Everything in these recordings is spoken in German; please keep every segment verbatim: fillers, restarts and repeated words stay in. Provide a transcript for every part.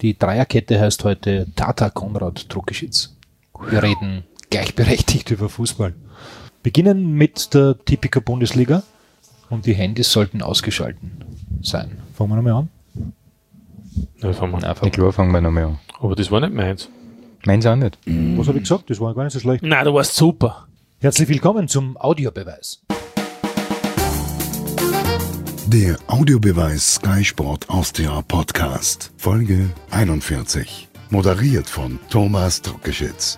Die Dreierkette heißt heute Tata Konrad Druckeschitz. Wir reden gleichberechtigt über Fußball. Beginnen mit der Tipico Bundesliga und die Handys sollten ausgeschalten sein. Fangen wir nochmal an? Ja, fangen wir an. Ja, klar, fangen wir nochmal an. Aber das war nicht meins. Meins auch nicht. Was habe ich gesagt? Das war gar nicht so schlecht. Nein, du warst super. Herzlich willkommen zum Audiobeweis. Der Audiobeweis Sky Sport Austria Podcast, Folge einundvierzig. Moderiert von Thomas Druckeschitz.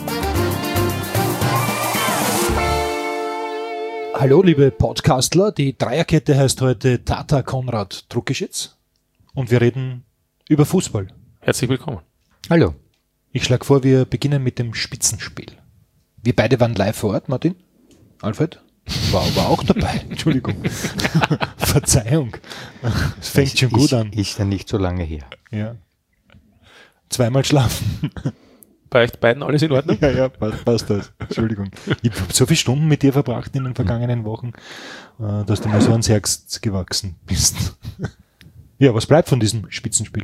Hallo liebe Podcastler, die Dreierkette heißt heute Tata Konrad Druckeschitz und wir reden über Fußball. Herzlich willkommen. Hallo. Ich schlage vor, wir beginnen mit dem Spitzenspiel. Wir beide waren live vor Ort, Martin. Alfred war aber auch dabei. Entschuldigung. Verzeihung. Es fängt ist, schon gut ist, an. Ist ja nicht so lange her. Ja. Zweimal schlafen. Bei euch beiden alles in Ordnung? Ja, ja, passt, passt das. Entschuldigung. Ich habe so viele Stunden mit dir verbracht in den vergangenen Wochen, dass du mir so ans Herz gewachsen bist. Ja, was bleibt von diesem Spitzenspiel?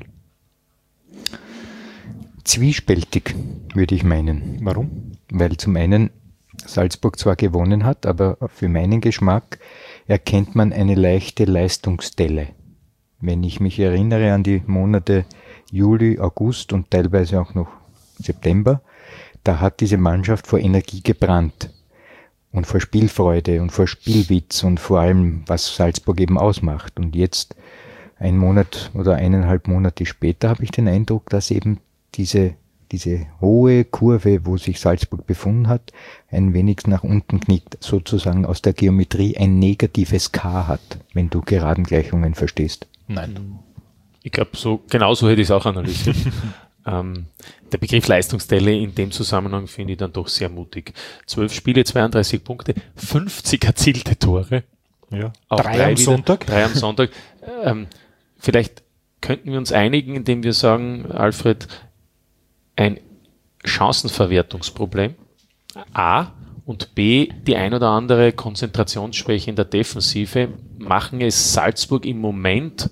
Zwiespältig, würde ich meinen. Warum? Weil zum einen Salzburg zwar gewonnen hat, aber für meinen Geschmack erkennt man eine leichte Leistungsdelle. Wenn ich mich erinnere an die Monate Juli, August und teilweise auch noch September, da hat diese Mannschaft vor Energie gebrannt und vor Spielfreude und vor Spielwitz und vor allem, was Salzburg eben ausmacht. Und jetzt, ein Monat oder eineinhalb Monate später, habe ich den Eindruck, dass eben diese diese hohe Kurve, wo sich Salzburg befunden hat, ein wenig nach unten knickt, sozusagen aus der Geometrie ein negatives K hat, wenn du Geradengleichungen verstehst. Nein. Ich glaube, so, genau so hätte ich es auch analysiert. ähm, der Begriff Leistungsdelle in dem Zusammenhang finde ich dann doch sehr mutig. Zwölf Spiele, zweiunddreißig Punkte, fünfzig erzielte Tore. Ja. Auch drei, drei am wieder, Sonntag. Drei am Sonntag. ähm, vielleicht könnten wir uns einigen, indem wir sagen, Alfred, ein Chancenverwertungsproblem, A, und B, die ein oder andere Konzentrationsschwäche in der Defensive machen es Salzburg im Moment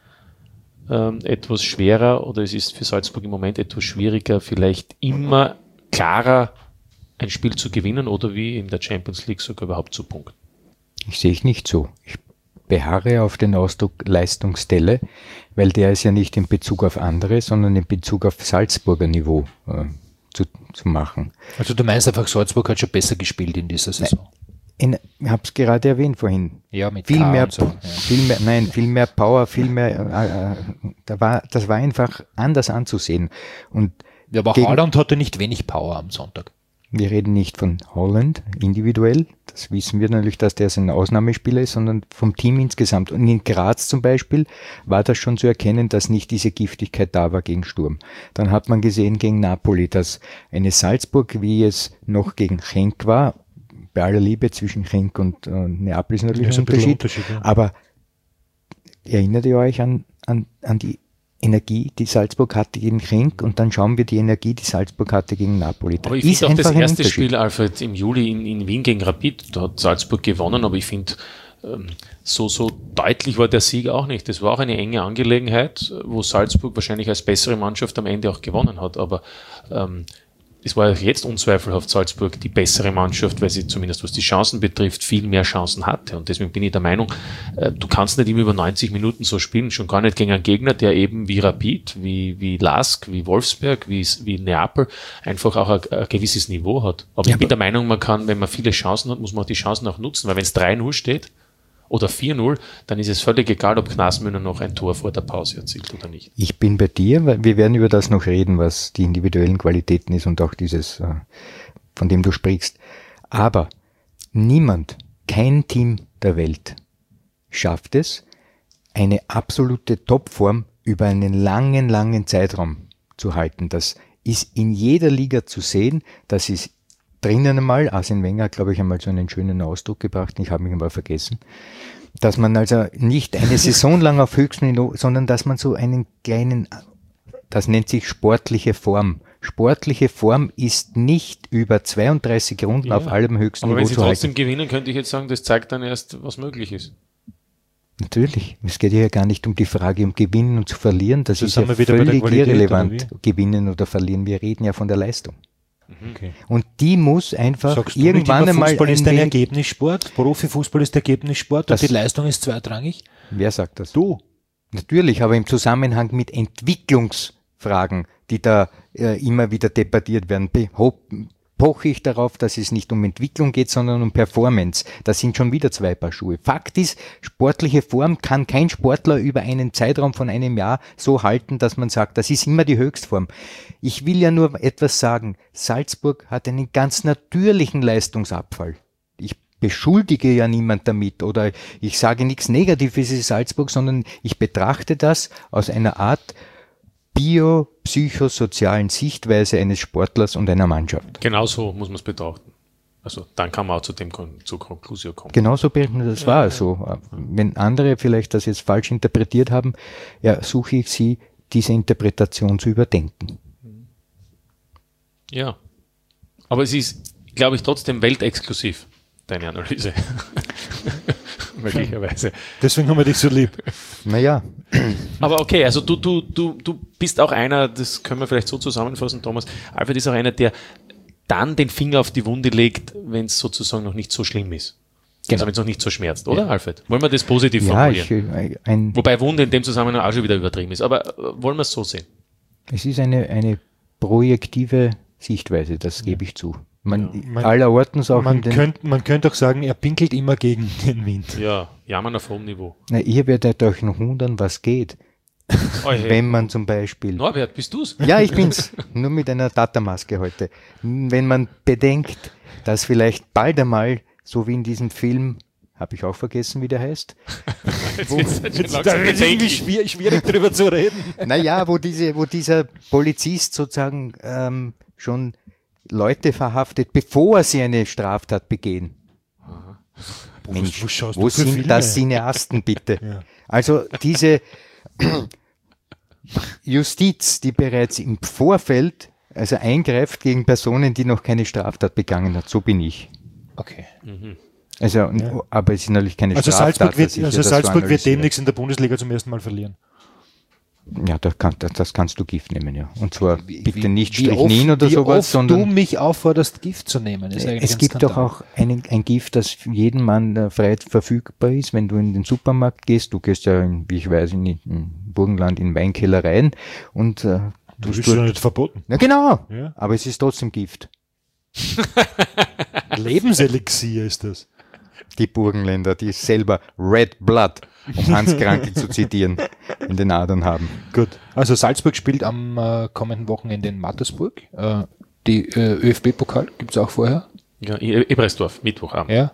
ähm, etwas schwerer, oder es ist für Salzburg im Moment etwas schwieriger, vielleicht immer klarer ein Spiel zu gewinnen oder wie in der Champions League sogar überhaupt zu punkten. Ich sehe ich nicht so. Ich beharre auf den Ausdruck Leistungsdelle, weil der ist ja nicht in Bezug auf andere, sondern in Bezug auf Salzburger Niveau äh, zu, zu machen. Also du meinst einfach, Salzburg hat schon besser gespielt in dieser Saison? In, ich habe es gerade erwähnt vorhin. Ja, mit viel K mehr, und so, ja. viel mehr, nein, viel mehr Power, viel mehr. Äh, äh, da war, das war einfach anders anzusehen. Und ja, aber gegen, Haaland hatte nicht wenig Power am Sonntag. Wir reden nicht von Holland individuell, das wissen wir natürlich, dass der ein Ausnahmespieler ist, sondern vom Team insgesamt. Und in Graz zum Beispiel war das schon zu erkennen, dass nicht diese Giftigkeit da war gegen Sturm. Dann hat man gesehen gegen Napoli, dass eine Salzburg, wie es noch gegen Genk war, bei aller Liebe zwischen Genk und äh, Neapel ist natürlich ist ein Unterschied, Unterschied ja. Aber erinnert ihr euch an, an, an die Energie, die Salzburg hatte gegen Genk, und dann schauen wir die Energie, die Salzburg hatte gegen Napoli. Da aber ich finde auch das erste Spiel, Alfred, im Juli in, in Wien gegen Rapid, da hat Salzburg gewonnen, aber ich finde, ähm, so, so deutlich war der Sieg auch nicht. Das war auch eine enge Angelegenheit, wo Salzburg wahrscheinlich als bessere Mannschaft am Ende auch gewonnen hat, aber ähm, es war jetzt unzweifelhaft Salzburg die bessere Mannschaft, weil sie zumindest was die Chancen betrifft, viel mehr Chancen hatte. Und deswegen bin ich der Meinung, äh, du kannst nicht immer über neunzig Minuten so spielen, schon gar nicht gegen einen Gegner, der eben wie Rapid, wie, wie Lask, wie Wolfsberg, wie, wie Neapel einfach auch ein, ein gewisses Niveau hat. Aber ja, ich bin der Meinung, man kann, wenn man viele Chancen hat, muss man auch die Chancen auch nutzen, weil wenn es drei null steht oder vier null, dann ist es völlig egal, ob Knasmüller noch ein Tor vor der Pause erzielt oder nicht. Ich bin bei dir, weil wir werden über das noch reden, was die individuellen Qualitäten ist und auch dieses, von dem du sprichst. Aber niemand, kein Team der Welt schafft es, eine absolute Topform über einen langen, langen Zeitraum zu halten. Das ist in jeder Liga zu sehen, das ist drinnen einmal, Arsene Wenger hat, glaube ich, einmal so einen schönen Ausdruck gebracht, ich habe mich einmal vergessen, dass man also nicht eine Saison lang auf höchstem Niveau, sondern dass man so einen kleinen, das nennt sich sportliche Form. Sportliche Form ist nicht über zweiunddreißig Runden ja, auf allem höchsten aber Niveau zu halten. Aber wenn sie trotzdem gewinnen, könnte ich jetzt sagen, das zeigt dann erst, was möglich ist. Natürlich. Es geht ja gar nicht um die Frage, um gewinnen und zu verlieren. Das So ist ja sind wir wieder bei der völlig Qualität, irrelevant, oder gewinnen oder verlieren. Wir reden ja von der Leistung. Okay. Und die muss einfach Sagst du irgendwann nicht immer, einmal... Fußball ist ein wenig- Ergebnissport, Profifußball ist Ergebnissport Das- und die Leistung ist zweitrangig? Wer sagt das? Du. Natürlich, aber im Zusammenhang mit Entwicklungsfragen, die da äh, immer wieder debattiert werden, beho- poche ich darauf, dass es nicht um Entwicklung geht, sondern um Performance. Das sind schon wieder zwei Paar Schuhe. Fakt ist, sportliche Form kann kein Sportler über einen Zeitraum von einem Jahr so halten, dass man sagt, das ist immer die Höchstform. Ich will ja nur etwas sagen. Salzburg hat einen ganz natürlichen Leistungsabfall. Ich beschuldige ja niemand damit oder ich sage nichts Negatives in Salzburg, sondern ich betrachte das aus einer Art biopsychosozialen Sichtweise eines Sportlers und einer Mannschaft. Genau so muss man es betrachten. Also dann kann man auch zu dem Kon- zur Konklusion kommen. Genauso, das war so. Wenn andere vielleicht das jetzt falsch interpretiert haben, ja, suche ich sie, diese Interpretation zu überdenken. Ja. Aber es ist, glaube ich, trotzdem weltexklusiv, deine Analyse. Möglicherweise. Deswegen haben wir dich so lieb. Naja, Aber okay, also du, du, du, du bist auch einer, das können wir vielleicht so zusammenfassen, Thomas, Alfred ist auch einer, der dann den Finger auf die Wunde legt, wenn es sozusagen noch nicht so schlimm ist. Also Genau. wenn es noch nicht so schmerzt, oder, Alfred? Wollen wir das positiv ja, formulieren? ich, äh, ein, Wobei Wunde in dem Zusammenhang auch schon wieder übertrieben ist. Aber äh, wollen wir es so sehen? es ist eine, eine projektive Sichtweise, das gebe ich zu. Man, Man- allerortens auch in Man den, könnte man könnte auch sagen, er pinkelt immer gegen den Wind. Ja, jammern auf hohem Niveau. na, ihr werdet euch noch wundern, was geht. Oh, hey. Wenn man zum Beispiel... Norbert, bist du's? Ja, ich bin's. Nur mit einer Tata-Maske heute. Wenn man bedenkt, dass vielleicht bald einmal, so wie in diesem Film, habe ich auch vergessen, wie der heißt, Jetzt wird's halt schon Da langsam ist irgendwie bedenklich. schwierig, schwierig drüber zu reden. naja, wo diese, wo dieser Polizist sozusagen ähm, schon Leute verhaftet, bevor sie eine Straftat begehen. Mensch, wo schaust wo du für sind Filme? das Cineasten bitte? Ja. Also diese Justiz, die bereits im Vorfeld also eingreift gegen Personen, die noch keine Straftat begangen hat, so bin ich. Okay. Also, und- aber es ist natürlich keine Also Straftat. Salzburg wird, dass ich also ja das so Salzburg wird analysiere. demnächst in der Bundesliga zum ersten Mal verlieren. Ja, da kann, das, das kannst du Gift nehmen, ja. Und zwar bitte nicht Wie oft- Strychnin oder wie sowas, oft sondern du mich aufforderst, Gift zu nehmen. Ist eigentlich es ein gibt Skandal. doch auch einen, ein Gift, das für jeden Mann äh, frei verfügbar ist, wenn du in den Supermarkt gehst. Du gehst ja, in, wie ich weiß, in, in Burgenland in Weinkellereien und äh, Du tust bist ja nicht verboten. ja, genau, Ja. aber es ist trotzdem Gift. Lebenselixier ist das. Die Burgenländer, die selber Red Blood, um Hans Krankel zu zitieren, in den Adern haben. Gut. Also Salzburg spielt am äh, kommenden Wochenende in Mattersburg. Äh, die äh, ÖFB-Pokal gibt es auch vorher. Ja, E- Ebersdorf, Mittwochabend. Ja.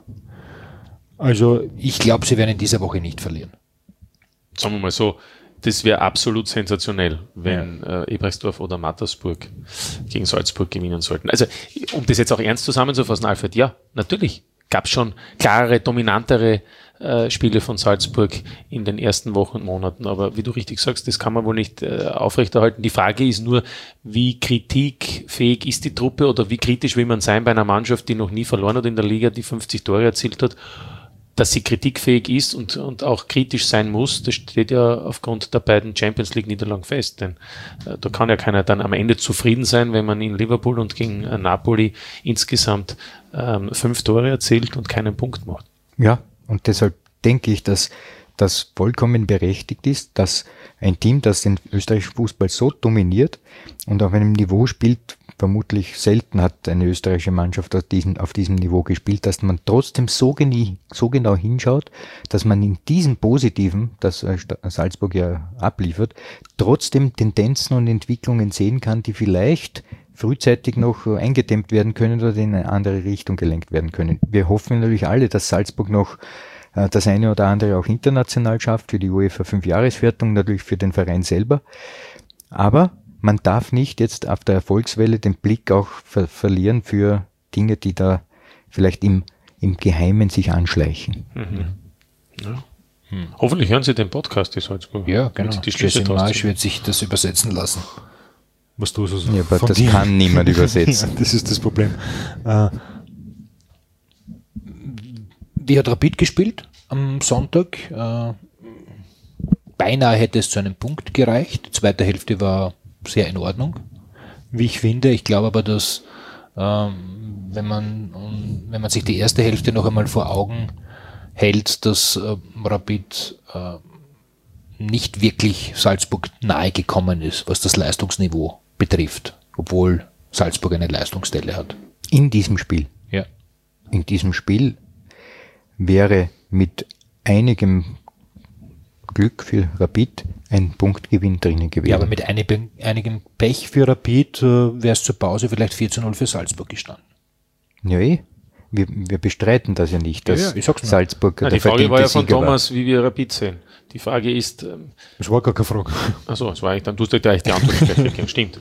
Also ich glaube, sie werden in dieser Woche nicht verlieren. Sagen wir mal so, das wäre absolut sensationell, wenn äh, Ebersdorf oder Mattersburg gegen Salzburg gewinnen sollten. Also, um das jetzt auch ernst zusammenzufassen, Alfred, ja, natürlich gab es schon klarere, dominantere äh, Spiele von Salzburg in den ersten Wochen und Monaten, aber wie du richtig sagst, das kann man wohl nicht äh, aufrechterhalten. Die Frage ist nur, wie kritikfähig ist die Truppe oder wie kritisch will man sein bei einer Mannschaft, die noch nie verloren hat in der Liga, die fünfzig Tore erzielt hat. Dass sie kritikfähig ist und, und auch kritisch sein muss, das steht ja aufgrund der beiden Champions League Niederlagen fest. Denn äh, da kann ja keiner dann am Ende zufrieden sein, wenn man in Liverpool und gegen äh, Napoli insgesamt ähm, fünf Tore erzielt und keinen Punkt macht. Ja, und deshalb denke ich, dass das vollkommen berechtigt ist, dass ein Team, das den österreichischen Fußball so dominiert und auf einem Niveau spielt, vermutlich selten hat eine österreichische Mannschaft auf diesem, auf diesem Niveau gespielt, dass man trotzdem so, genie, so genau hinschaut, dass man in diesem Positiven, das Salzburg ja abliefert, trotzdem Tendenzen und Entwicklungen sehen kann, die vielleicht frühzeitig noch eingedämmt werden können oder in eine andere Richtung gelenkt werden können. Wir hoffen natürlich alle, dass Salzburg noch das eine oder andere auch international schafft, für die UEFA Fünfjahreswertung, natürlich für den Verein selber. Aber man darf nicht jetzt auf der Erfolgswelle den Blick auch ver- verlieren für Dinge, die da vielleicht im, im Geheimen sich anschleichen. Ja. Hm. Hoffentlich hören Sie den Podcast, die Salzburg. Ja, genau. Die Schlüsse Jesse draus Marsch ziehen. wird sich das übersetzen lassen. Was du so Ja, aber von das dir- kann niemand übersetzen. Ja, das ist das Problem. Äh, wie hat Rapid gespielt am Sonntag? Äh, beinahe hätte es zu einem Punkt gereicht. Die zweite Hälfte war sehr in Ordnung, wie ich finde. Ich glaube aber, dass ähm, wenn man um, wenn man sich die erste Hälfte noch einmal vor Augen hält, dass äh, Rapid äh, nicht wirklich Salzburg nahe gekommen ist, was das Leistungsniveau betrifft, obwohl Salzburg eine Leistungsstelle hat. In diesem Spiel. Ja. In diesem Spiel wäre mit einigem Glück für Rapid ein Punktgewinn drinnen gewesen. Ja, aber mit einig, einigem Pech für Rapid äh, wäre es zur Pause vielleicht vier zu null für Salzburg gestanden. Ja, eh. Wir, wir bestreiten das ja nicht, dass ja, ja, ich sag's nur. Salzburg Na, der die Frage war ja von Sieger Thomas, war. Wie wir Rapid sehen. Die Frage ist... Ähm, das war gar keine Frage. Achso, das war eigentlich dann, du hast ja gleich die Antwort gleich gegeben. Stimmt.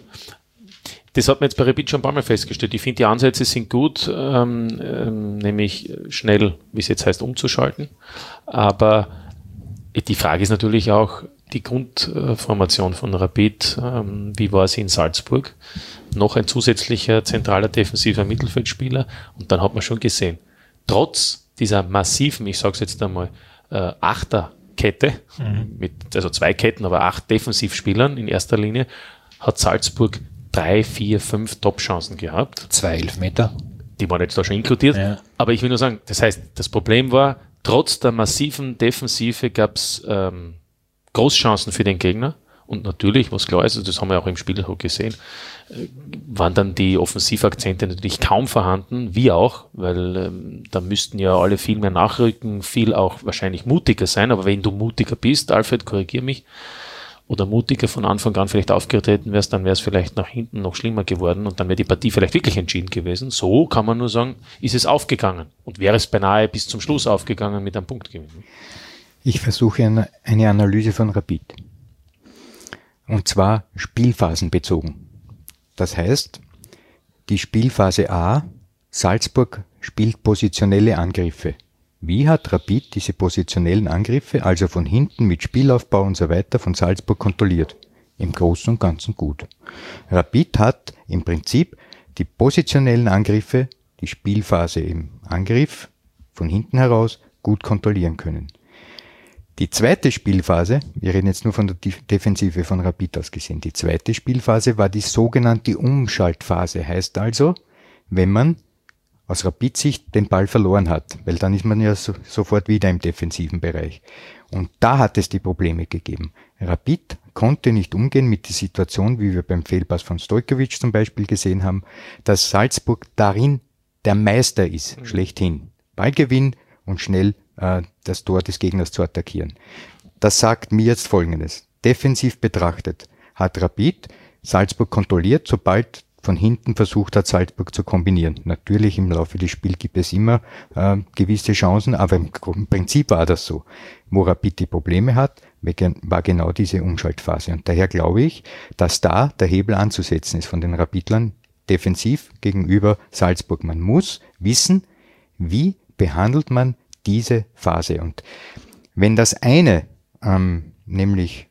Das hat man jetzt bei Rapid schon ein paar Mal festgestellt. Ich finde, die Ansätze sind gut, ähm, ähm, nämlich schnell, wie es jetzt heißt, umzuschalten. Aber die Frage ist natürlich auch die Grundformation von Rapid. Ähm, wie war sie in Salzburg? Noch ein zusätzlicher zentraler defensiver Mittelfeldspieler. Und dann hat man schon gesehen, trotz dieser massiven, ich sage es jetzt einmal, äh, Achterkette, mhm. mit, also zwei Ketten, aber acht Defensivspielern in erster Linie, hat Salzburg drei, vier, fünf Top-Chancen gehabt. Zwei Elfmeter. Die waren jetzt da schon inkludiert. Ja. Aber ich will nur sagen, das heißt, das Problem war, trotz der massiven Defensive gab es ähm, Großchancen für den Gegner. Und natürlich, was klar ist, also das haben wir auch im Spiel gesehen, äh, waren dann die Offensivakzente natürlich kaum vorhanden, wie auch, weil ähm, da müssten ja alle viel mehr nachrücken, viel auch wahrscheinlich mutiger sein. Aber wenn du mutiger bist, Alfred, korrigier mich, oder mutiger von Anfang an vielleicht aufgetreten wärst, dann wäre es vielleicht nach hinten noch schlimmer geworden und dann wäre die Partie vielleicht wirklich entschieden gewesen. So kann man nur sagen, ist es aufgegangen und wäre es beinahe bis zum Schluss aufgegangen mit einem Punktgewinn. Ich versuche eine, eine Analyse von Rapid. Und zwar spielphasenbezogen. Das heißt, die Spielphase A, Salzburg spielt positionelle Angriffe. Wie hat Rapid diese positionellen Angriffe, also von hinten mit Spielaufbau und so weiter, von Salzburg kontrolliert? Im Großen und Ganzen gut. Rapid hat im Prinzip die positionellen Angriffe, die Spielphase im Angriff, von hinten heraus gut kontrollieren können. Die zweite Spielphase, wir reden jetzt nur von der Defensive von Rapid aus gesehen, die zweite Spielphase war die sogenannte Umschaltphase, heißt also, wenn man aus Rapid-Sicht den Ball verloren hat, weil dann ist man ja so, sofort wieder im defensiven Bereich. Und da hat es die Probleme gegeben. Rapid konnte nicht umgehen mit der Situation, wie wir beim Fehlpass von Stojkovic zum Beispiel gesehen haben, dass Salzburg darin der Meister ist, mhm. schlechthin. Ballgewinn und schnell äh, das Tor des Gegners zu attackieren. Das sagt mir jetzt Folgendes. Defensiv betrachtet hat Rapid Salzburg kontrolliert, sobald von hinten versucht hat, Salzburg zu kombinieren. Natürlich im Laufe des Spiels gibt es immer äh, gewisse Chancen, aber im, im Prinzip war das so. Wo Rapid die Probleme hat, war genau diese Umschaltphase. Und daher glaube ich, dass da der Hebel anzusetzen ist von den Rapidlern defensiv gegenüber Salzburg. Man muss wissen, wie behandelt man diese Phase. Und wenn das eine, ähm, nämlich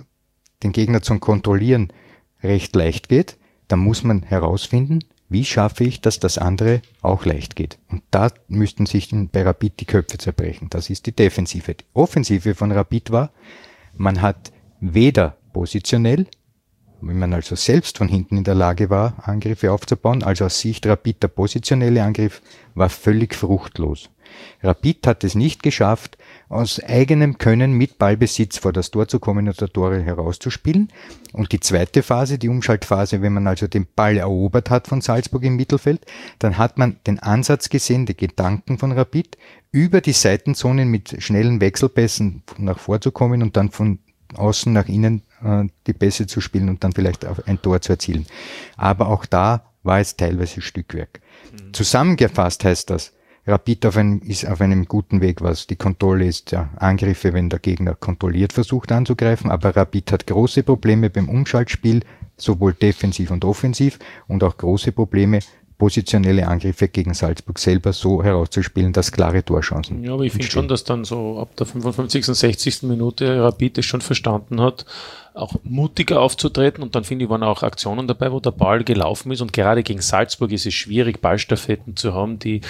den Gegner zum Kontrollieren, recht leicht geht, dann muss man herausfinden, wie schaffe ich, dass das andere auch leicht geht. Und da müssten sich bei Rapid die Köpfe zerbrechen. Das ist die Defensive. Die Offensive von Rapid war, man hat weder positionell, wenn man also selbst von hinten in der Lage war, Angriffe aufzubauen, also aus Sicht Rapid der positionelle Angriff war völlig fruchtlos. Rapid hat es nicht geschafft, aus eigenem Können mit Ballbesitz vor das Tor zu kommen und der Tore herauszuspielen. Und die zweite Phase, die Umschaltphase, wenn man also den Ball erobert hat von Salzburg im Mittelfeld, dann hat man den Ansatz gesehen, die Gedanken von Rapid, über die Seitenzonen mit schnellen Wechselpässen nach vorzukommen und dann von außen nach innen äh, die Pässe zu spielen und dann vielleicht auch ein Tor zu erzielen. Aber auch da war es teilweise Stückwerk. Mhm. Zusammengefasst heißt das, Rapid auf einem, ist auf einem guten Weg, was die Kontrolle ist, ja, Angriffe, wenn der Gegner kontrolliert versucht anzugreifen, aber Rapid hat große Probleme beim Umschaltspiel, sowohl defensiv und offensiv und auch große Probleme, positionelle Angriffe gegen Salzburg selber so herauszuspielen, dass klare Torchancen. Ja, aber ich finde schon, dass dann so ab der fünfundfünfzigsten, sechzigsten Minute Rapid es schon verstanden hat, auch mutiger aufzutreten und dann finde ich, waren auch Aktionen dabei, wo der Ball gelaufen ist und gerade gegen Salzburg ist es schwierig, Ballstaffetten zu haben, die,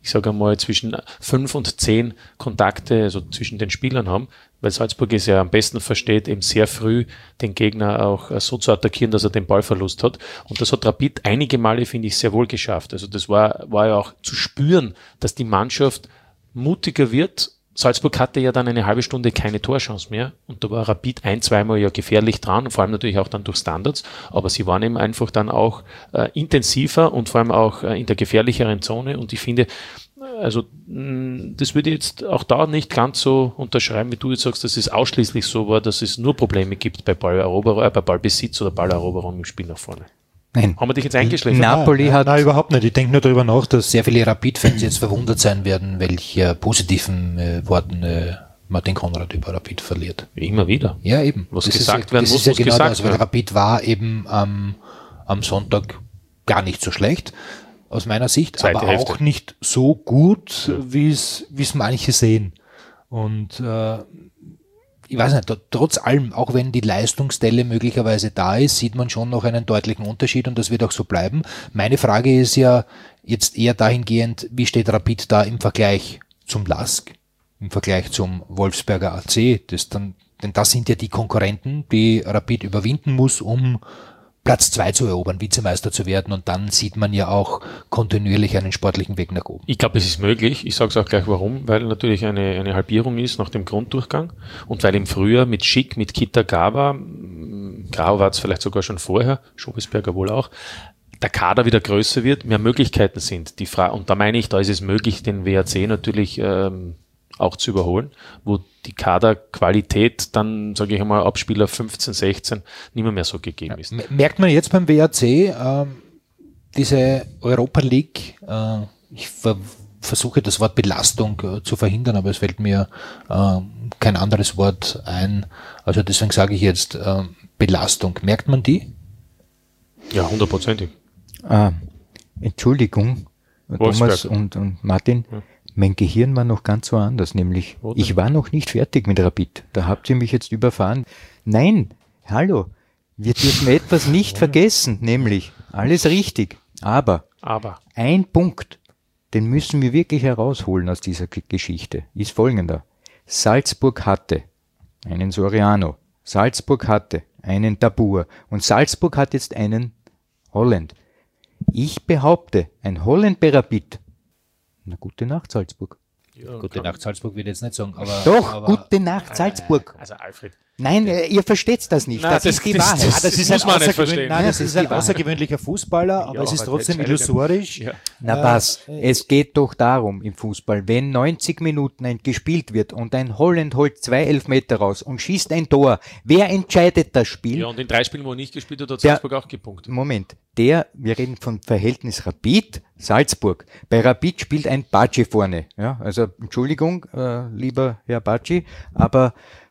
ich sage einmal, zwischen fünf und zehn Kontakte, also zwischen den Spielern haben, weil Salzburg es ja am besten versteht, eben sehr früh den Gegner auch so zu attackieren, dass er den Ballverlust hat. Und das hat Rapid einige Male, finde ich, sehr wohl geschafft. Also das war, war ja auch zu spüren, dass die Mannschaft mutiger wird. Salzburg hatte ja dann eine halbe Stunde keine Torchance mehr und da war Rapid ein-, zweimal ja gefährlich dran, vor allem natürlich auch dann durch Standards, aber sie waren eben einfach dann auch äh, intensiver und vor allem auch äh, in der gefährlicheren Zone und ich finde, also mh, das würde ich jetzt auch da nicht ganz so unterschreiben, wie du jetzt sagst, dass es ausschließlich so war, dass es nur Probleme gibt bei Balleroberung, äh, bei Ballbesitz oder Balleroberung im Spiel nach vorne. Nein. Haben wir dich jetzt eingeschläfert? Napoli hat... Nein, überhaupt nicht. Ich denke nur darüber nach, dass sehr viele Rapid-Fans jetzt verwundert sein werden, welche positiven äh, Worten äh, Martin Konrad über Rapid verliert. Immer wieder. Ja, eben. Was das gesagt ist, werden das muss, ist ja muss genau gesagt das, weil werden. Rapid war eben ähm, am Sonntag gar nicht so schlecht, aus meiner Sicht, Zweite aber Hälfte. auch nicht so gut, wie es wie es manche sehen. Und äh, ich weiß nicht, trotz allem, auch wenn die Leistungsstelle möglicherweise da ist, sieht man schon noch einen deutlichen Unterschied und das wird auch so bleiben. Meine Frage ist ja jetzt eher dahingehend, wie steht Rapid da im Vergleich zum LASK, im Vergleich zum Wolfsberger A C? Das dann, denn das sind ja die Konkurrenten, die Rapid überwinden muss, um Platz zwei zu erobern, Vizemeister zu werden und dann sieht man ja auch kontinuierlich einen sportlichen Weg nach oben. Ich glaube, es ist möglich. Ich sage es auch gleich warum, weil natürlich eine, eine Halbierung ist nach dem Grunddurchgang und weil im Frühjahr mit Schick, mit Kitagawa, Grau war es vielleicht sogar schon vorher, Schobesberger wohl auch, der Kader wieder größer wird, mehr Möglichkeiten sind. Die Fra- und da meine ich, da ist es möglich, den W A C natürlich ähm, auch zu überholen, wo die Kaderqualität dann, sage ich einmal, ab Spieler fünfzehn, sechzehn nicht mehr, mehr so gegeben ist. Ja, merkt man jetzt beim W A C, ähm, diese Europa League, äh, ich ver- versuche das Wort Belastung äh, zu verhindern, aber es fällt mir äh, kein anderes Wort ein. Also deswegen sage ich jetzt äh, Belastung. Merkt man die? Ja, hundertprozentig. Ah, Entschuldigung, Thomas Wolfsberg. und, und Martin. Ja. Mein Gehirn war noch ganz woanders, nämlich Wo denn? ich war noch nicht fertig mit Rapid. Da habt ihr mich jetzt überfahren. Nein, hallo, wir dürfen etwas nicht vergessen, nämlich alles richtig. Aber Aber ein Punkt, den müssen wir wirklich herausholen aus dieser G- Geschichte, ist folgender. Salzburg hatte einen Soriano, Salzburg hatte einen Dabur und Salzburg hat jetzt einen Holland. Ich behaupte, ein Holland bei Rapid. Na, gute Nacht, Salzburg. ja, Gute kann- Nacht Salzburg wird jetzt nicht sagen, aber... Doch, aber, gute Nacht, Salzburg. Also Alfred. Nein, äh, ihr versteht das nicht. Nein, das, das- ist die das- Wahrheit. das- das ist muss ein man nicht außergewöhnlich- verstehen. Nein, das Ja, ist das ein ist die Wahrheit. außergewöhnlicher Fußballer, aber Ja, es ist aber trotzdem entscheidet- illusorisch. Ja. Na Äh, was, es geht doch darum im Fußball, wenn neunzig Minuten ein gespielt wird und ein Holland holt zwei Elfmeter raus und schießt ein Tor, wer entscheidet das Spiel? ja, und in drei Spielen, wo er nicht gespielt hat, hat Der- Salzburg auch gepunktet. Moment, der, wir reden von Verhältnis Rapid, Salzburg. Bei Rapid spielt ein Baci vorne. Ja, also Entschuldigung, äh, lieber Herr Baci, aber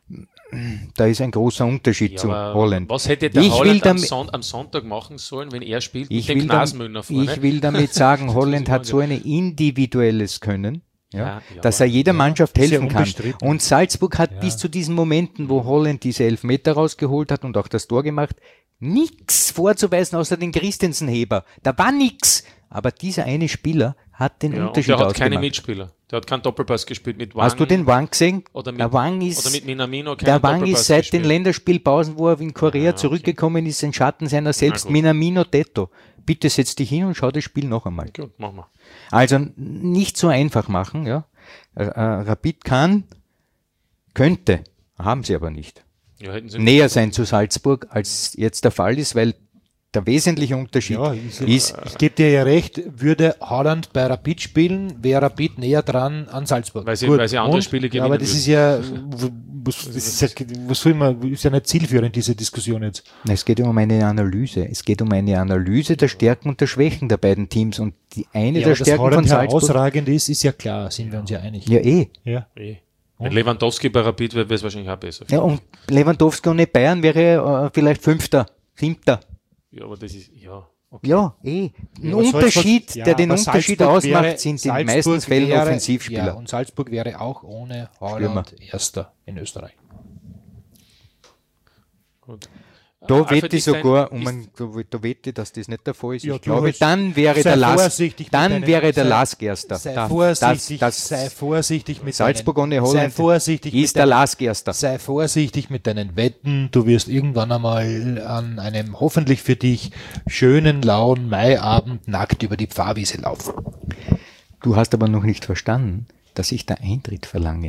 mm, da ist ein großer Unterschied Ja, zu aber Holland. was hätte der Ich will Holland am, damit- Son am Sonntag machen sollen, wenn er spielt Ich mit dem will, dam Knasmüller vorne? ich will damit sagen, Das Holland muss hat ich so ein individuelles Können, ja, Ja, ja, dass er jeder Mannschaft ist ja helfen kann. unbestritten. Und Salzburg hat Ja. bis zu diesen Momenten, wo Holland diese Elfmeter rausgeholt hat und auch das Tor gemacht, nichts vorzuweisen außer den Christensenheber. Da war nix. Aber dieser eine Spieler hat den Ja, und Unterschied der hat ausgemacht. keine Mitspieler. Der hat keinen Doppelpass gespielt mit Wang. Hast du den Wang gesehen? Oder mit, der Wang ist, oder mit Minamino keinen der Wang Doppelpass ist seit gespielt. den Länderspielpausen, wo er in Korea Ja, okay. zurückgekommen ist, ein Schatten seiner selbst. gut. Minamino Tetto. Bitte setz dich hin und schau das Spiel noch einmal. Gut, machen wir. Also n- nicht so einfach machen, ja. Äh, äh, Rapid kann, könnte, haben sie aber nicht, Ja, hätten sie näher sein zu Salzburg, als jetzt der Fall ist, weil der wesentliche Unterschied Ja, ist, ist, ich gebe dir ja recht, würde Haaland bei Rapid spielen, wäre Rapid näher dran an Salzburg. Weil sie- weil sie andere Spiele ja, aber gewinnen das ist ja, was, das ist ja, was soll man, ist ja nicht zielführend, diese Diskussion jetzt. es geht um eine Analyse. Es geht um eine Analyse der Stärken und der Schwächen der beiden Teams und die eine Ja, der aber dass Stärken von Haaland Salzburg. herausragend ist, ist ja klar, sind wir uns ja einig. Ja, eh. Ja. eh. Wenn Lewandowski bei Rapid wäre, wäre es wahrscheinlich auch besser. Ja, und Lewandowski ohne Bayern wäre äh, vielleicht Fünfter, Siebter. Ja, aber das ist, ja. Okay. Ja, eh. Ein Aber Salzburg- Unterschied, ja, der den aber Unterschied Salzburg ausmacht, wäre- sind in den Salzburg meisten Fällen wäre- Offensivspieler. Ja, und Salzburg wäre auch ohne Haaland Erster in Österreich. Gut. Da Alfred, wette ich ist dein- sogar, um ist- ein, da, da wette ich, dass das nicht der Fall ist. Ja, ich du glaube, hast- dann wäre sei der Last, vorsichtig mit dann deinen- wäre der sei- Last Erster. Sei Da- vorsichtig, das, sei das vorsichtig mit Salzburg deinen, ohne Holland sei vorsichtig ist mit der deinen- Last Erster. Sei vorsichtig mit deinen Wetten. Du wirst irgendwann einmal an einem hoffentlich für dich schönen, lauen Maiabend nackt über die Pfarrwiese laufen. Du hast aber noch nicht verstanden, dass ich da Eintritt verlange.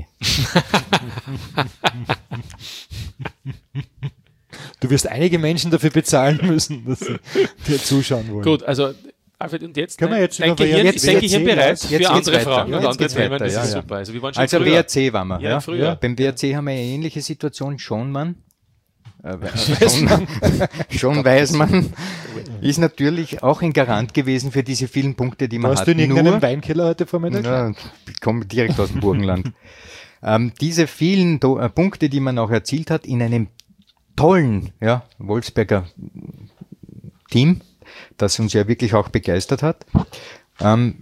Du wirst einige Menschen dafür bezahlen müssen, dass sie dir zuschauen wollen. Gut, also Alfred, und jetzt Können wir dein, jetzt dein über Gehirn, jetzt- dein jetzt Gehirn sehen bereit wir- für jetzt andere geht's Fragen weiter. und Ja, andere jetzt geht's Themen. weiter, Das ja, ist ja. super. Also, wir waren schon Also früher. W R C waren wir. Ja, Ja, früher. Beim W R C haben wir eine ähnliche Situation. Schonmann, äh, schon, schon Weismann, ist natürlich auch ein Garant gewesen für diese vielen Punkte, die man Warst hat. du in irgendeinem Nur, Weinkeller heute Vormittag? ja, ich komme direkt aus dem Burgenland. ähm, diese vielen Do äh, Punkte, die man auch erzielt hat, in einem tollen ja, Wolfsberger Team, das uns ja wirklich auch begeistert hat, ähm,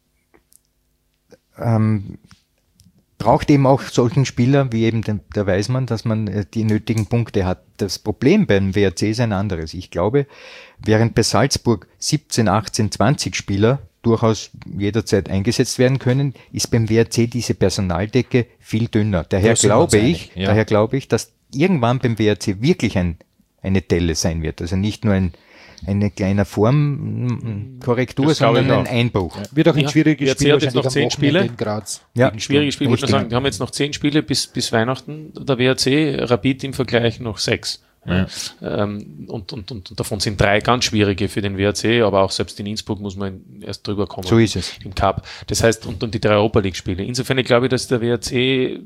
ähm, braucht eben auch solchen Spieler wie eben den, der Weismann, dass man äh, die nötigen Punkte hat. Das Problem beim W R C ist ein anderes. Ich glaube, während bei Salzburg siebzehn, achtzehn, zwanzig Spieler durchaus jederzeit eingesetzt werden können, ist beim W R C diese Personaldecke viel dünner. Daher Da sind wir uns glaube einig, ich, ja. daher glaube ich, dass irgendwann beim W R C wirklich ein, eine Delle sein wird. Also nicht nur ein eine kleine Formkorrektur, Das glaube sondern ich ein Einbruch. Wird auch ein Ja, schwieriges W R C Spiel hat jetzt wahrscheinlich noch am zehn Wochenende Spiele. in Graz. Ja, Ein schwieriges Spiel, ich wollte nur richtig. sagen, wir haben jetzt noch zehn Spiele bis, bis Weihnachten, der W R C, Rapid im Vergleich noch sechs. Ja. Ähm, und, und, und, und davon sind drei ganz schwierige für den W R C, aber auch selbst in Innsbruck muss man erst drüber kommen. So ist es. Im Cup. Das heißt, und, und die drei Europa League Spiele. Insofern glaube ich, dass der W R C,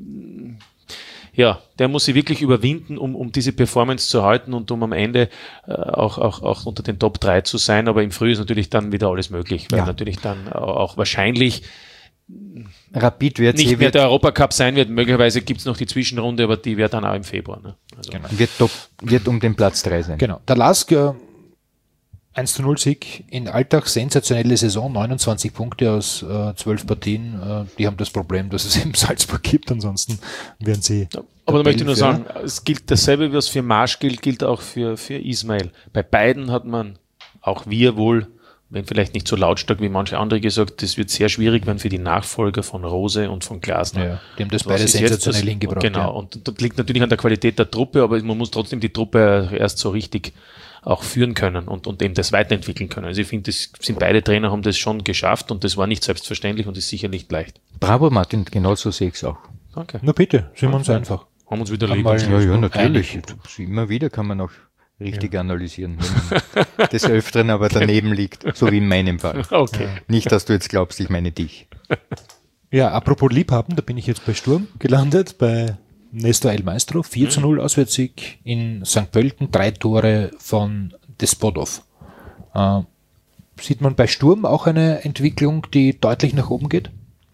ja, der muss sich wirklich überwinden, um, um diese Performance zu halten und um am Ende äh, auch, auch, auch unter den Top drei zu sein. Aber im Frühjahr ist natürlich dann wieder alles möglich, weil Ja. natürlich dann auch wahrscheinlich Rapid W R C nicht mehr wird, der Europacup sein wird. Möglicherweise gibt es noch die Zwischenrunde, aber die wäre dann auch im Februar. Ne? Also, wird, top, wird um den Platz drei sein. Genau. Der Lask, äh, eins zu null Sieg in Alltag, sensationelle Saison, neunundzwanzig Punkte aus äh, zwölf Partien. Äh, die haben das Problem, dass es eben Salzburg gibt, ansonsten werden sie... Aber da möchte ich nur Tabellenführer. sagen, es gilt dasselbe, was für Marsch gilt, gilt auch für, für Ismail. Bei beiden hat man, auch wir wohl, wenn vielleicht nicht so lautstark wie manche andere gesagt, das wird sehr schwierig werden für die Nachfolger von Rose und von Glasner. Ja, die haben das Was beide ist jetzt sensationell das- hingebracht. Genau, Ja. und das liegt natürlich an der Qualität der Truppe, aber man muss trotzdem die Truppe erst so richtig auch führen können und, und eben das weiterentwickeln können. Also ich finde, das sind beide Trainer haben das schon geschafft und das war nicht selbstverständlich und ist sicher nicht leicht. Bravo, Martin, genauso sehe ich es auch. Danke. Na bitte, sind wir uns einfach. Haben uns wieder Haben lieb. mal- Ja, ja, natürlich. Einig. Immer wieder kann man auch richtig analysieren, wenn man des Öfteren aber daneben liegt, so wie in meinem Fall. Okay. Nicht, dass du jetzt glaubst, ich meine dich. Ja, apropos Liebhaben, da bin ich jetzt bei Sturm gelandet, bei Nestor El Maestro, vier zu null Auswärtssieg in Sankt Pölten, drei Tore von Despodov. Äh, sieht man bei Sturm auch eine Entwicklung, die deutlich nach oben geht?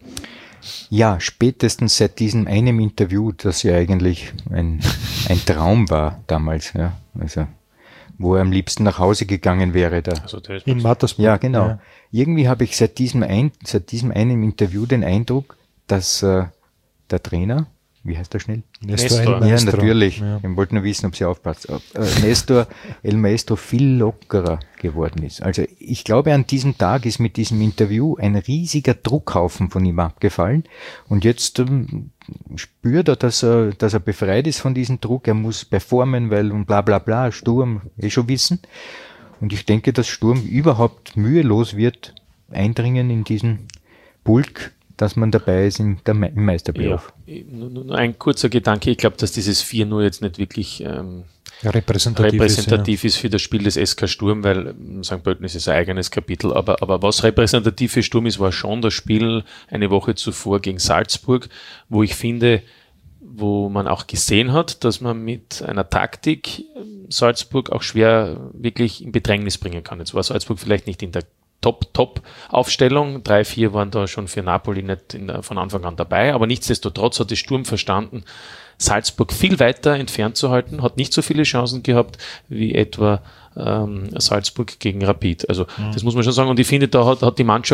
Ja, spätestens seit diesem einem Interview, das ja eigentlich ein, ein Traum war damals, ja, also wo er am liebsten nach Hause gegangen wäre. Da. Also der ist In Mattersburg. Ja, genau. Ja. Irgendwie habe ich seit diesem, ein, seit diesem einen Interview den Eindruck, dass äh, der Trainer, wie heißt er schnell? Nestor Nestor. El Ja, Maestro. natürlich. Ja. Ich wollte nur wissen, ob sie aufpasst. Äh, Nestor El Maestro viel lockerer geworden ist. Also ich glaube, an diesem Tag ist mit diesem Interview ein riesiger Druckhaufen von ihm abgefallen. Und jetzt ähm, spürt er, dass er, dass er befreit ist von diesem Druck. Er muss performen, weil und bla bla bla, Sturm, eh schon wissen. Und ich denke, dass Sturm überhaupt mühelos wird eindringen in diesen Bulk, dass man dabei ist im, der Me im Ja, Meisterplayoff. nur, nur ein kurzer Gedanke. Ich glaube, dass dieses vier null jetzt nicht wirklich ähm, Ja, repräsentativ, repräsentativ ist für das Spiel des S K Sturm, weil ähm, Sankt Pölten ist ein eigenes Kapitel. Aber, aber was repräsentativ für Sturm ist, war schon das Spiel eine Woche zuvor gegen Salzburg, wo ich finde, wo man auch gesehen hat, dass man mit einer Taktik ähm, Salzburg auch schwer wirklich in Bedrängnis bringen kann. Jetzt war Salzburg vielleicht nicht in der Top-Top-Aufstellung. Drei, vier waren da schon für Napoli nicht in der, von Anfang an dabei, aber nichtsdestotrotz hat der Sturm verstanden, Salzburg viel weiter entfernt zu halten, hat nicht so viele Chancen gehabt wie etwa ähm, Salzburg gegen Rapid. Also das muss man schon sagen. Und ich finde, da hat, hat die Mannschaft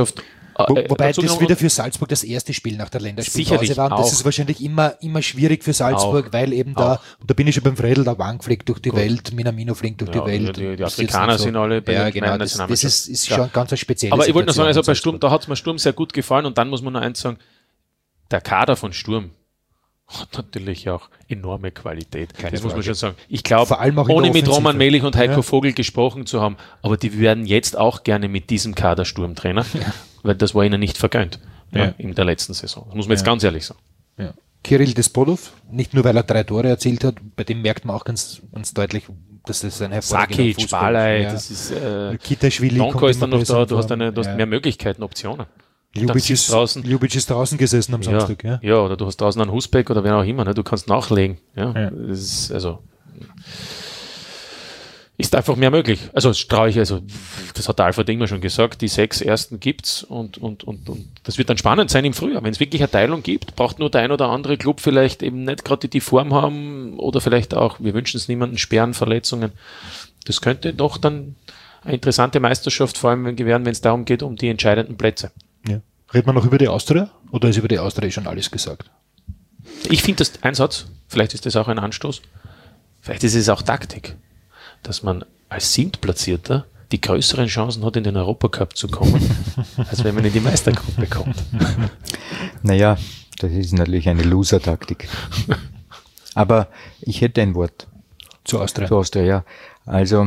Wo, wobei das wieder für Salzburg das erste Spiel nach der Länderspielpause war. Und das ist wahrscheinlich immer, immer schwierig für Salzburg, auch, weil eben da, und da bin ich schon beim Fredel, der Wang fliegt durch die Gut. Welt, Minamino fliegt durch ja, die Welt. Die, die Afrikaner so, sind alle bei ja, den genau, das, das ist, ist schon ja. ganz ein spezielles. Aber ich wollte noch sagen, also bei Sturm, da hat es mir Sturm sehr gut gefallen und dann muss man noch eins sagen, der Kader von Sturm hat natürlich auch enorme Qualität. Keine das Frage. Muss man schon sagen. Ich glaube, ohne mit Roman Melich und Heiko ja. Vogel gesprochen zu haben, aber die werden jetzt auch gerne mit diesem Kader Sturmtrainer, ja. weil das war ihnen nicht vergönnt ja. Ja, in der letzten Saison. Das muss man ja. jetzt ganz ehrlich sagen. Ja. Kirill Despodov, nicht nur weil er drei Tore erzielt hat, bei dem merkt man auch ganz, ganz deutlich, dass das ein hervorragender Fußball ist. Balai, ja. das ist äh, Kitaschwili. Donko ist dann noch da, du hast, eine, du hast ja. mehr Möglichkeiten, Optionen. Ljubic ist, draußen, Ljubic ist draußen gesessen am Samstag. Ja, ja. ja, oder du hast draußen einen Husbeck oder wer auch immer, ne? Du kannst nachlegen. Ja, ja. Das ist, also, ist einfach mehr möglich. Also traue ich, also das hat der Alfred immer schon gesagt, die sechs ersten gibt's und, und, und, und das wird dann spannend sein im Frühjahr. Wenn es wirklich eine Teilung gibt, braucht nur der ein oder andere Club vielleicht eben nicht gerade die Form haben oder vielleicht auch, wir wünschen es niemanden, Sperren, Verletzungen. Das könnte doch dann eine interessante Meisterschaft vor allem werden, wenn es darum geht, um die entscheidenden Plätze. Ja. Redet man noch über die Austria oder ist über die Austria schon alles gesagt? Ich finde das ein Satz, vielleicht ist das auch ein Anstoß, vielleicht ist es auch Taktik, dass man als Siebtplatzierter die größeren Chancen hat, in den Europacup zu kommen, als wenn man in die Meistergruppe kommt. Naja, das ist natürlich eine Loser-Taktik. Aber ich hätte ein Wort. Zur Austria. Zur Austria, ja. Also,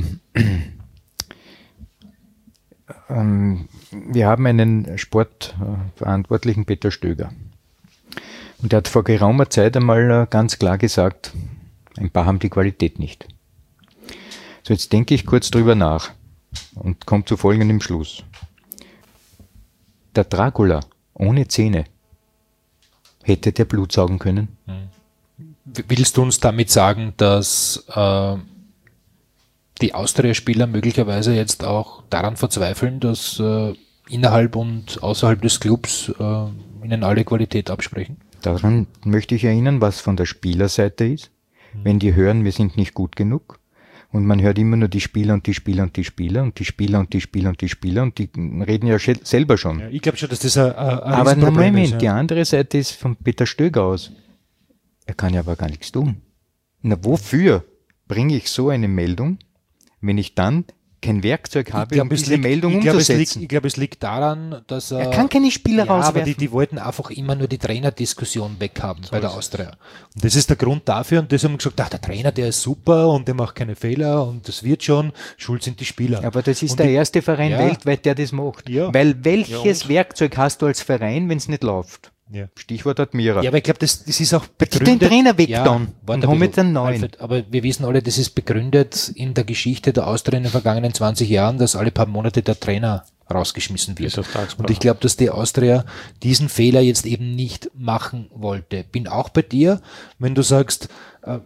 ähm, wir haben einen Sportverantwortlichen, Peter Stöger. Und der hat vor geraumer Zeit einmal ganz klar gesagt, ein paar haben die Qualität nicht. So, jetzt denke ich kurz drüber nach und komme zu folgendem Schluss. Der Dracula ohne Zähne, hätte der Blut saugen können? Willst du uns damit sagen, dass äh, die Austria-Spieler möglicherweise jetzt auch daran verzweifeln, dass äh, innerhalb und außerhalb des Clubs äh, ihnen alle Qualität absprechen? Daran möchte ich erinnern, was von der Spielerseite ist. Mhm. Wenn die hören, wir sind nicht gut genug und man hört immer nur die Spieler und die Spieler und die Spieler und die Spieler und die Spieler und die Spieler und die reden ja selber schon. Ja, ich glaube schon, dass das ein, ein Aber Moment, ja. Die andere Seite ist von Peter Stöger aus. Er kann ja aber gar nichts tun. Na, wofür bringe ich so eine Meldung, wenn ich dann kein Werkzeug habe, glaub, um diese liegt, Meldung ich umzusetzen? Glaub, liegt, ich glaube, es liegt daran, dass er... Er kann keine Spieler ja, rauswerfen. Aber die, die wollten einfach immer nur die Trainerdiskussion weghaben so bei der Austria. Und das ist der Grund dafür. Und deshalb haben wir gesagt, ach, der Trainer, der ist super und der macht keine Fehler und das wird schon. Schuld sind die Spieler. Aber das ist und der die, erste Verein ja, weltweit, der das macht. Ja. Weil welches ja, Werkzeug hast du als Verein, wenn es nicht läuft? Ja. Stichwort Admira. Ja, aber ich glaube, das, das ist auch begründet. Den Trainer weg ja, dann und haben jetzt einen neuen. Alfred, aber wir wissen alle, das ist begründet in der Geschichte der Austria in den vergangenen zwanzig Jahren, dass alle paar Monate der Trainer rausgeschmissen wird. Und ich glaube, dass die Austria diesen Fehler jetzt eben nicht machen wollte. Bin auch bei dir, wenn du sagst, äh,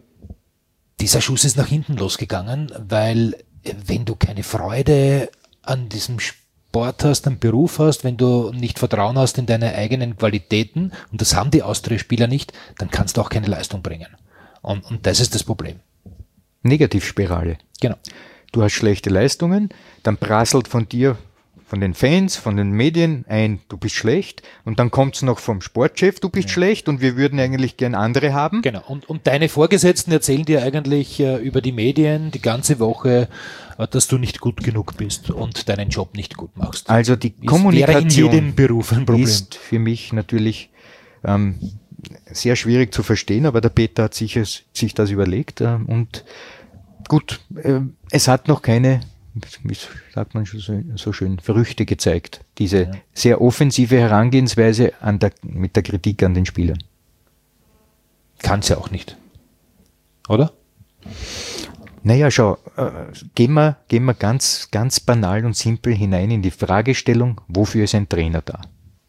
dieser Schuss ist nach hinten losgegangen, weil äh, wenn du keine Freude an diesem Spiel Sport hast, einen Beruf hast, wenn du nicht Vertrauen hast in deine eigenen Qualitäten, und das haben die Austria-Spieler nicht, dann kannst du auch keine Leistung bringen. Und, und das ist das Problem. Negativspirale. Genau. Du hast schlechte Leistungen, dann prasselt von dir, von den Fans, von den Medien ein, du bist schlecht, und dann kommt es noch vom Sportchef, du bist ja. schlecht und wir würden eigentlich gern andere haben. Genau. Und, und deine Vorgesetzten erzählen dir eigentlich äh, über die Medien die ganze Woche, äh, dass du nicht gut genug bist und deinen Job nicht gut machst. Also die ist, Kommunikation in jedem Beruf ein Problem. Ist für mich natürlich ähm, sehr schwierig zu verstehen, aber der Peter hat sich, es, sich das überlegt äh, und gut, äh, es hat noch keine, wie sagt man schon so, so schön, Früchte gezeigt, diese ja. sehr offensive Herangehensweise an der, mit der Kritik an den Spielern. Kann es ja auch nicht. Oder? Naja, schau, äh, gehen wir, gehen wir ganz, ganz banal und simpel hinein in die Fragestellung, wofür ist ein Trainer da?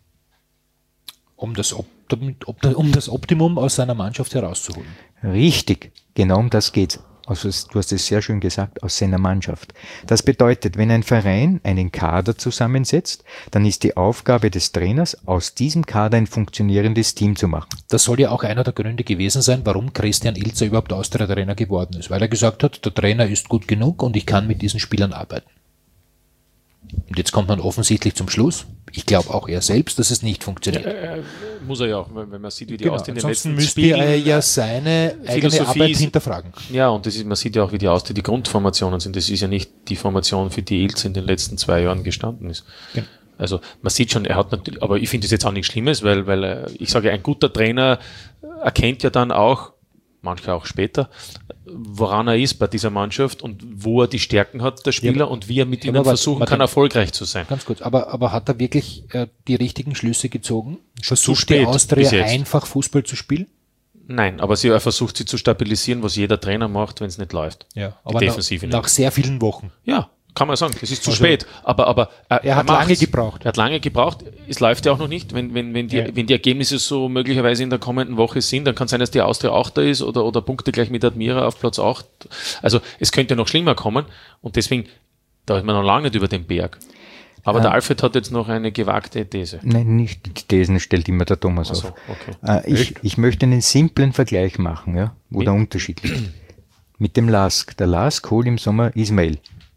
Um das, Optim, um das Optimum aus seiner Mannschaft herauszuholen. Richtig, genau um das geht's. Also du hast es sehr schön gesagt, aus seiner Mannschaft. Das bedeutet, wenn ein Verein einen Kader zusammensetzt, dann ist die Aufgabe des Trainers, aus diesem Kader ein funktionierendes Team zu machen. Das soll ja auch einer der Gründe gewesen sein, warum Christian Ilzer überhaupt Austria-Trainer geworden ist, weil er gesagt hat, der Trainer ist gut genug und ich kann mit diesen Spielern arbeiten. Und jetzt kommt man offensichtlich zum Schluss. Ich glaube auch er selbst, dass es nicht funktioniert. Ja, äh, muss er ja auch, wenn man sieht, wie die Genau. Austria in den Ansonsten letzten müsste Spielen... er ja seine eigene Philosophie Arbeit ist- hinterfragen. Ja, und das ist, man sieht ja auch, wie die Austria die Grundformationen sind. Das ist ja nicht die Formation, für die Ilz in den letzten zwei Jahren gestanden ist. Genau. Also man sieht schon, er hat natürlich, aber ich finde das jetzt auch nichts Schlimmes, weil, weil äh, ich sage, ein guter Trainer erkennt ja dann auch, manchmal auch später, woran er ist bei dieser Mannschaft und wo er die Stärken hat, der Spieler, Ja, und wie er mit ja, ihnen aber versuchen warte, kann, warte. erfolgreich zu sein. Ganz kurz, aber, aber hat er wirklich äh, die richtigen Schlüsse gezogen? Versucht spät die Austria bis jetzt. einfach Fußball zu spielen? Nein, aber sie, er versucht sie zu stabilisieren, was jeder Trainer macht, wenn es nicht läuft. Ja, Die aber Defensive nach, nicht. nach sehr vielen Wochen. Ja, kann man sagen, das ist zu Also, spät. Aber, aber äh, er hat macht's. lange gebraucht. Er hat lange gebraucht. Es läuft ja auch noch nicht. Wenn, wenn, wenn, die, Ja. wenn die Ergebnisse so möglicherweise in der kommenden Woche sind, dann kann es sein, dass die Austria auch da ist oder, oder Punkte gleich mit Admira auf Platz acht. Also es könnte noch schlimmer kommen und deswegen, da ist man noch lange nicht über den Berg. Aber Ja. der Alfred hat jetzt noch eine gewagte These. Nein, nicht die Thesen stellt immer der Thomas Ach so, auf. okay. Äh, ich, ich möchte einen simplen Vergleich machen, ja, wo Mit? der Unterschied liegt. Mit dem Lask. Der Lask holt im Sommer Ismail.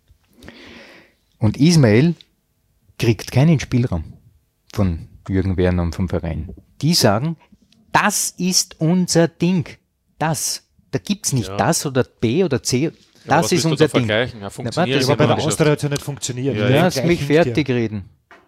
Und Ismail kriegt keinen Spielraum von Jürgen Werner und vom Verein. Die sagen, das ist unser Ding. Das. Da gibt's nicht Ja. das oder B oder C. Ja, Das was ist willst du unser da Ding. vergleichen? Ja, funktioniert warte, in Aber bei der Mannschaft. Austria hat es ja nicht funktioniert. Ja, Wir Lass gleichen mich nicht fertig reden.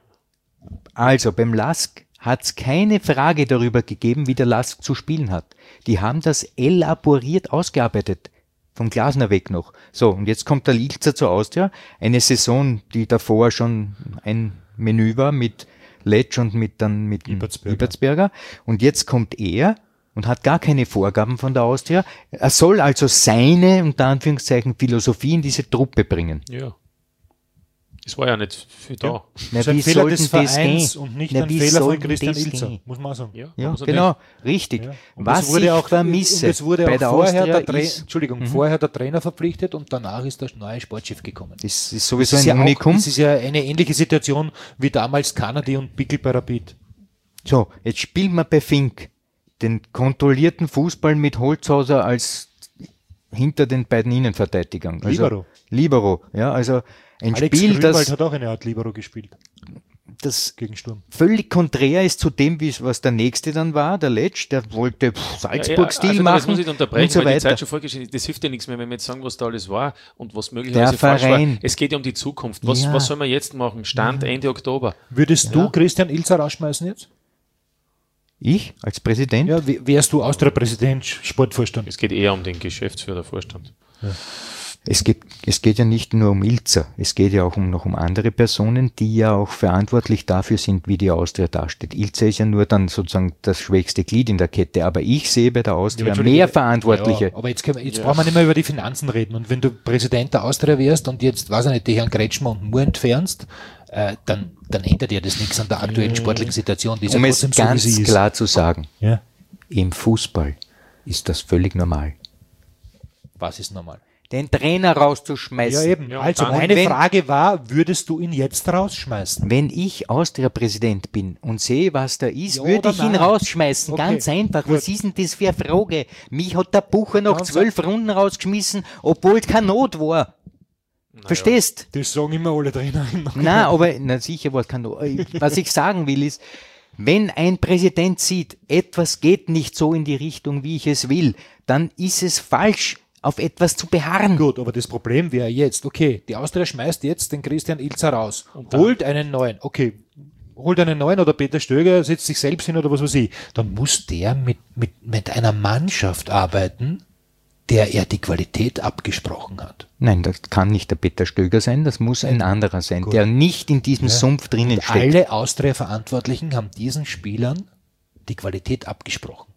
Also, beim Lask hat es keine Frage darüber gegeben, wie der Lask zu spielen hat. Die haben das elaboriert ausgearbeitet. Vom Glasner weg noch. So, und jetzt kommt der Ilzer zur Austria. Eine Saison, die davor schon ein Menü war mit Letsch und mit dann mit dem Ibertsberger. Ibertsberger. Und jetzt kommt er und hat gar keine Vorgaben von der Austria. Er soll also seine, unter Anführungszeichen, Philosophie in diese Truppe bringen. Ja. Das war ja nicht für da. Ja. Na, Das ist ein wie Fehler sollten des das Vereins gehen? und nicht Na, ein wie Fehler von sollten Christian das Ilzer, gehen? muss man auch sagen. Ja, Ja, muss er genau, richtig. Ja. Und Was es wurde ich auch, vermisse und es wurde bei auch der vorher Austria der, Tra ist, Entschuldigung, Mhm. vorher der Trainer verpflichtet und danach ist das neue Sportchef gekommen. das ist sowieso Das ist ein ja Unikum. Auch, das ist ja eine ähnliche Situation wie damals Kanadi und Pickel bei Rapid. So, jetzt spielen wir bei Fink den kontrollierten Fußball mit Holzhauser als hinter den beiden Innenverteidigern. Also, Libero. Libero, ja, also ein Alex Spiel, Grünwald das, hat auch eine Art Libero gespielt das gegen Sturm. völlig konträr ist zu dem, wie es- was der nächste dann war, der Letsch, der wollte pff, Salzburg-Stil also, machen Jetzt muss ich unterbrechen, und so weil die weiter. Zeit schon vorgeschrieben ist. Das hilft ja nichts mehr, wenn wir jetzt sagen, was da alles war und was möglicherweise Der falsch war. Verein. Es geht ja um die Zukunft. Was, Ja. was soll man jetzt machen? Stand Ende Oktober. Würdest du Christian Ilzer rausschmeißen jetzt? Ich als Präsident? Ja, w- wärst du Austria-Präsident, Sportvorstand? Es geht eher um den Geschäftsführer, Vorstand. Es geht, es geht ja nicht nur um Ilzer, es geht ja auch um, noch um andere Personen, die ja auch verantwortlich dafür sind, wie die Austria dasteht. Ilzer ist ja nur dann sozusagen das schwächste Glied in der Kette, aber ich sehe bei der Austria Entschuldige, mehr Verantwortliche. Ja, aber jetzt, können wir, jetzt Ja. brauchen wir nicht mehr über die Finanzen reden. Und wenn du Präsident der Austria wärst und jetzt, weiß ich nicht, die Herrn Kretschmer und Moore entfernst, äh, dann, dann ändert ja das nichts an der aktuellen sportlichen Situation. Die ist ja Um es trotzdem so, wie ganz sie ist. klar zu sagen, Ja. im Fußball ist das völlig normal. Was ist normal? Den Trainer rauszuschmeißen. Ja, eben. Ja, also, und meine wenn- Frage war, würdest du ihn jetzt rausschmeißen? Wenn ich Austria-Präsident bin und sehe, was da ist, Ja würde oder ich ihn nein? rausschmeißen. Okay, Ganz einfach. gut. Was ist denn das für eine Frage? Mich hat der Bucher nach Ganz zwölf Runden rausgeschmissen, obwohl es keine Not war. Verstehst? Das sagen immer alle Trainer. Na, aber na sicher war es keine Not. Was ich sagen will ist, wenn ein Präsident sieht, etwas geht nicht so in die Richtung, wie ich es will, dann ist es falsch, auf etwas zu beharren. Gut, aber das Problem wäre jetzt, okay, die Austria schmeißt jetzt den Christian Ilzer raus, dann? holt einen neuen, okay, holt einen neuen oder Peter Stöger setzt sich selbst hin oder was weiß ich, dann muss der mit, mit, mit einer Mannschaft arbeiten, der er die Qualität abgesprochen hat. Nein, das kann nicht der Peter Stöger sein, das muss ein anderer sein, der nicht in diesem Sumpf drinnen Und steckt. alle Austria-Verantwortlichen haben diesen Spielern die Qualität abgesprochen.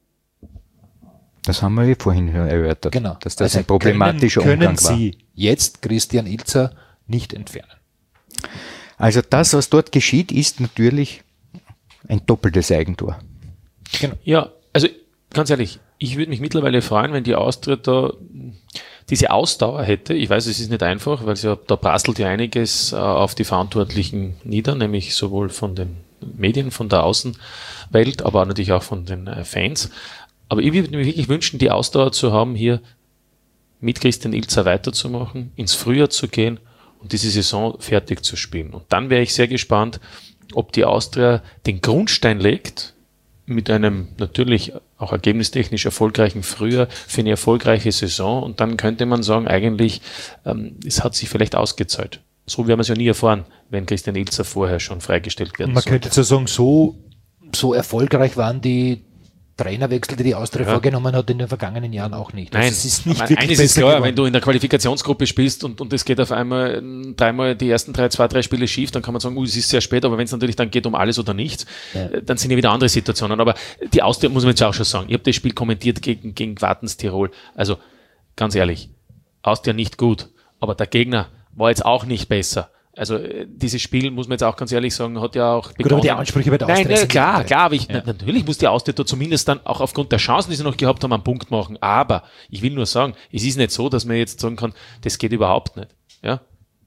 Das haben wir eh vorhin schon erörtert, Genau. dass das Also ein problematischer können, Umgang können war. Sie jetzt Christian Ilzer nicht entfernen. Also das, was dort geschieht, ist natürlich ein doppeltes Eigentor. Ja, also ganz ehrlich, ich würde mich mittlerweile freuen, wenn die Austria da diese Ausdauer hätte. Ich weiß, es ist nicht einfach, weil ja, da prasselt ja einiges äh, auf die Verantwortlichen nieder, nämlich sowohl von den Medien, von der Außenwelt, aber natürlich auch von den äh, Fans. Aber ich würde mir wirklich wünschen, die Ausdauer zu haben, hier mit Christian Ilzer weiterzumachen, ins Frühjahr zu gehen und diese Saison fertig zu spielen. Und dann wäre ich sehr gespannt, ob die Austria den Grundstein legt, mit einem natürlich auch ergebnistechnisch erfolgreichen Frühjahr für eine erfolgreiche Saison, und dann könnte man sagen, eigentlich, ähm, es hat sich vielleicht ausgezahlt. So werden wir es ja nie erfahren, wenn Christian Ilzer vorher schon freigestellt werden Man sollte. könnte jetzt ja sagen, so, so erfolgreich waren die Trainerwechsel, die die Austria ja. vorgenommen hat in den vergangenen Jahren auch nicht. Nein, also es ist nicht meine, wirklich eines ist klar, geworden. wenn du in der Qualifikationsgruppe spielst und, und es geht auf einmal dreimal die ersten drei, zwei, drei Spiele schief, dann kann man sagen, uh, es ist sehr spät, aber wenn es natürlich dann geht um alles oder nichts, ja. dann sind ja wieder andere Situationen. Aber die Austria, muss man jetzt auch schon sagen, ich habe das Spiel kommentiert gegen, gegen Wartens Tirol. Also ganz ehrlich, Austria nicht gut, aber der Gegner war jetzt auch nicht besser. Also dieses Spiel, muss man jetzt auch ganz ehrlich sagen, hat ja auch begonnen. Gut, aber die Ansprüche bei der Austria Nein, sind klar, dabei. klar, aber ich, Ja. natürlich muss die Austria da zumindest dann auch aufgrund der Chancen, die sie noch gehabt haben, einen Punkt machen. Aber ich will nur sagen, es ist nicht so, dass man jetzt sagen kann, das geht überhaupt nicht. Ja,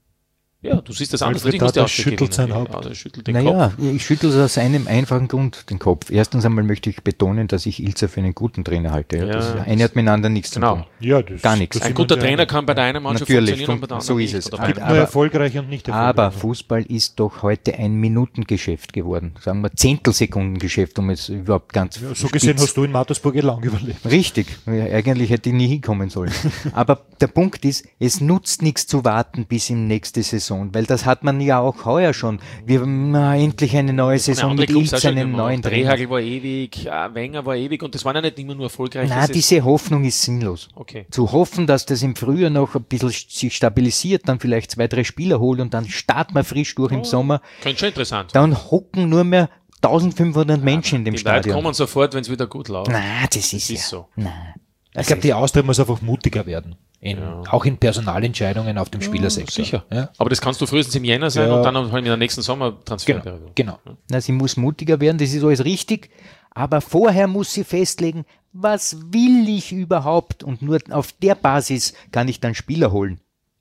ja, du siehst das anders. Alfred Ich muss die Tata Austria schüttelt gewinnen. sein Haupt. Ja, der schüttelt den Naja, Kopf. ich schüttel es aus einem einfachen Grund den Kopf. Erstens einmal möchte ich betonen, dass ich Ilzer für einen guten Trainer halte. Ja, Ja, das eine hat miteinander nichts genau. zu tun. Ja, das, Gar nichts. das Ein sind guter wir Trainer ja- kann bei der einen Mannschaft Natürlich, funktionieren und bei der so anderen ist nicht. es. Oder bei Gibt einem- nur Aber- erfolgreich und nicht erfolgreich. Aber Fußball ist doch heute ein Minutengeschäft geworden. Sagen wir Zehntelsekundengeschäft, um es überhaupt ganz Ja, so gesehen spitz- hast du in Mattersburg ja lang überlebt. Richtig, ja, eigentlich hätte ich nie hinkommen sollen. Aber der Punkt ist, es nutzt nichts zu warten bis in nächste Saison, weil das hat man ja auch heuer schon. Wir haben na, endlich eine neue Saison andere mit Clubs auch Ilz, schon einen gemacht. neuen Trainer. Drehhagel war ewig, äh, Wenger war ewig und das waren ja nicht immer nur erfolgreiche Na, Saisons. diese Hoffnung ist sinnlos. Okay. Zu hoffen, dass das im Frühjahr noch ein bisschen sich stabilisiert, dann vielleicht zwei, drei Spieler holt und dann starten wir frisch durch im Sommer. Könnte schon interessant. Dann hocken nur mehr eintausendfünfhundert Menschen in dem Die Leute Stadion. kommen sofort, wenn es wieder gut läuft. Na, das ist, Das ja. ist so. Na, Ich glaube, die Austria muss einfach mutiger werden. In, Ja. Auch in Personalentscheidungen auf dem Spielersektor. Sicher. Ja? Aber das kannst du frühestens im Jänner sein Ja. und dann halt in der nächsten Genau. Sommertransferperiode. genau. Na, sie muss mutiger werden, das ist alles richtig. Aber vorher muss sie festlegen, was will ich überhaupt? Und nur auf der Basis kann ich dann Spieler holen.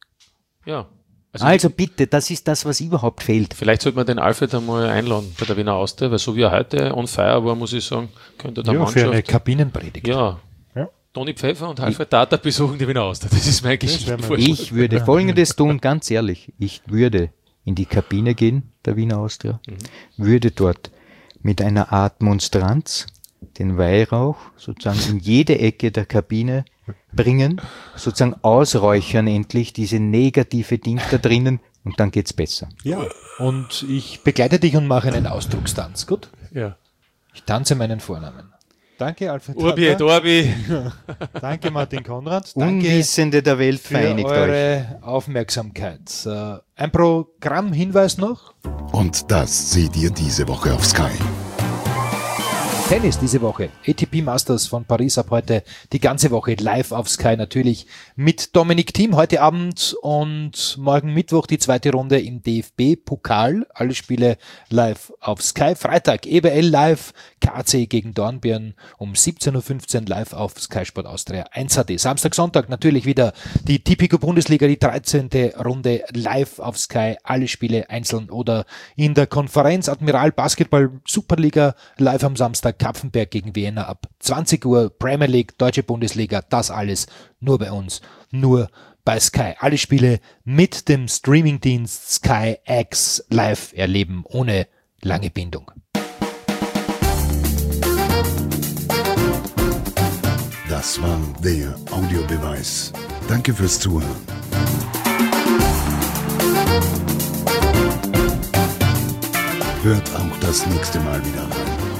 Ja. Also, Also bitte, das ist das, was überhaupt fehlt. vielleicht sollte man den Alfred einmal einladen bei der Wiener Austria, weil so wie er heute on fire war, muss ich sagen, könnte der Ja, für eine Mannschaft... Kabinenpredigt. Ja. Ja. Toni Pfeffer und Alfred Tata besuchen die Wiener Austria. Das ist mein Geschichte. Ich würde Folgendes tun, ganz ehrlich. Ich würde in die Kabine gehen, der Wiener Austria, würde dort mit einer Art Monstranz den Weihrauch sozusagen in jede Ecke der Kabine bringen, sozusagen ausräuchern endlich diese negative Ding da drinnen und dann geht's besser. Ja. Und ich begleite dich und mache einen Ausdruckstanz. Gut? Ja. Ich tanze meinen Vornamen. Danke, Alfred Urbi et Tata. Orbi. Danke, Martin Konrad. Danke Unwissende der Welt, für vereinigt euch. eure Aufmerksamkeit. Äh, Ein Programmhinweis noch. Und das seht ihr diese Woche auf Sky. Tennis diese Woche. A T P Masters von Paris ab heute die ganze Woche live auf Sky natürlich mit Dominik Thiem heute Abend und morgen Mittwoch die zweite Runde im D F B-Pokal. Alle Spiele live auf Sky. Freitag E B L live, K C gegen Dornbirn um siebzehn Uhr fünfzehn live auf Sky Sport Austria eins H D. Samstag, Sonntag natürlich wieder die Tipico Bundesliga, die dreizehnte Runde live auf Sky. Alle Spiele einzeln oder in der Konferenz. Admiral Basketball Superliga live am Samstag. Kapfenberg gegen Vienna ab zwanzig Uhr, Premier League, Deutsche Bundesliga, das alles nur bei uns, nur bei Sky. Alle Spiele mit dem Streamingdienst Sky X live erleben, ohne lange Bindung. Das war der Audiobeweis. Danke fürs Zuhören. Hört auch das nächste Mal wieder rein.